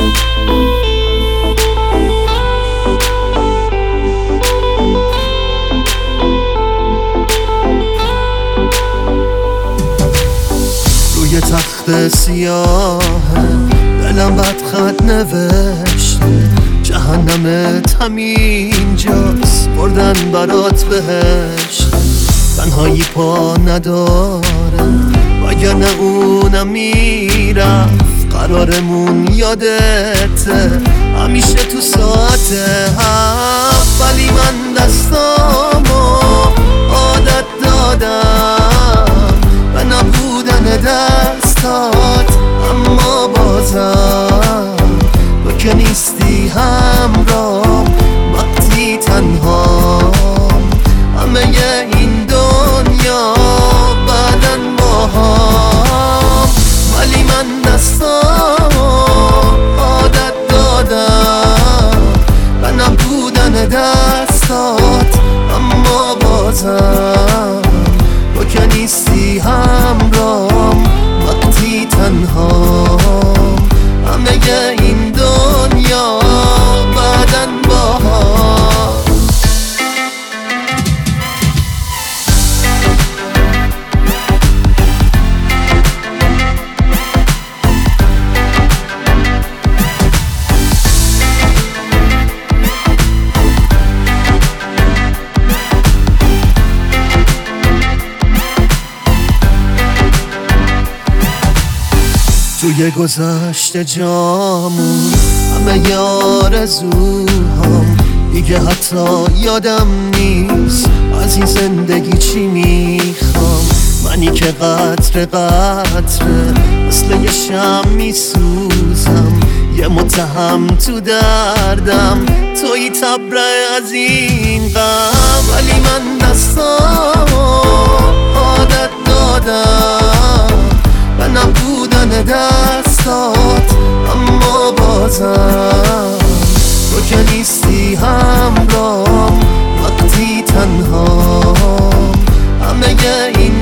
روی تخت سیاه دلم بد خط نوشت، جهنمت همینجاست، بردن برات بهشت. تنهایی پا نداره وگرنه اونم میرفت، قرارمون یادته همیشه تو ساعت هفت. ولی من دستامو عادت دادم به نبودن دستات، اما بازم تو که نیستی همراه وقتی تنها. همه این دنیا بعدن با هم، ولی من دستامو عادت دادم به نبودن دستات، اما بازم تو که نیستی همراه وقتی تنها. همه این دنیا بعدن با هم. توی گذشته جامون همه آرزوهام دیگه حتی یادم نیست از این زندگی چی میخوام. منی که قطره قطره مثل یه شمع میسوزم، یه متهم تو دردم، توی تبره از این غم. ولی من دستامو عادت دادم به نبودن دستات، اما بازم تو که نیستی همراه وقتی تنها. همه این